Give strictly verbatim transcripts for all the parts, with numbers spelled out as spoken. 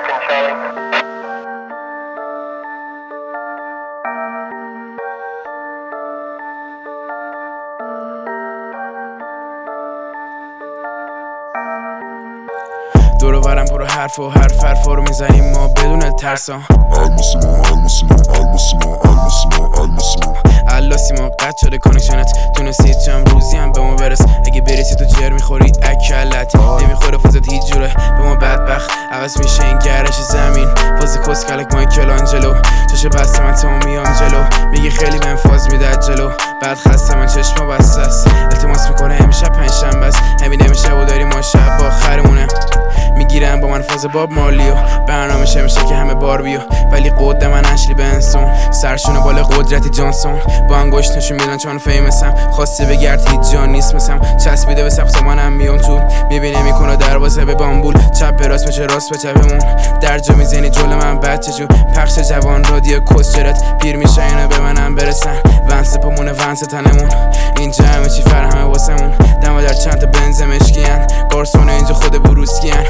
American Charlie. دور و برم پر حرف و حرف حرفا رو میزنیم ما بدون ترسا. الماسیما الماسیما الماسیما الماسیما الماسیما اللاسیما قد شده کانکشنت تونستی چند روزی هم به ما برس. اگه بریسی تو جر میخوری اکلت نمیخوره فازت هیچ جوره به ما بدبخت عوض میشه این گرش زمین. فاز کس کلک مایکل آنجلو چشه بسته من تمام میام جلو میگه خیلی بهم فاز میده جلو بعد خسته من چشما بسته است. التماس میکنه امشب پنجشنبه است همین امشب و داریم ما شب با آخرمونه میگیرن با من فاز باب مالیو برنامه شه میشه که همه بار بیو ولی قد من اشلی بنسون سرشونه بالا قدرتی جانسون با انگشت نشون میدن چون فیمسم خواسته بگرد هیچ جا نیست مثم چسبیده به سقف منم میام تو میبینه میکنه دروازه به بامبول چپ به راست بچه راست به چپمون در جا میزنی جلو من بچه جو پخش جوان رادیو کسچرت پیر میشه اینو به منم برسن ونس پامونه ونس تنمون اینجا همه چی فرهمه واسمون دم در چند تا بنز مشکیان گارسون اینجا خود بروسکیان.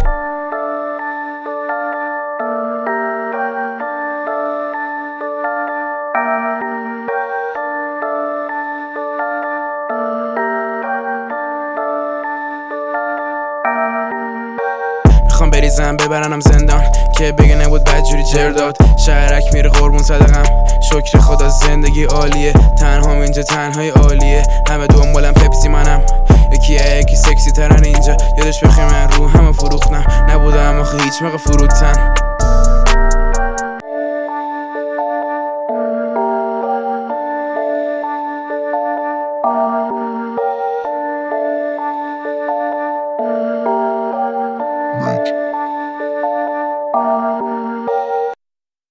میخوام بریزم ببرنم زندان که بگه نبود بدجوری جرداد شهرک میره قربون صدقم شکر خدا زندگی عالیه تنهام اینجا تنهای عالیه همه دنبالم پپسی منم یکی یکی سکسی ترن اینجا یادش بخیر من رو همه فروختم نبودم آخه هیچ موقع فروتن.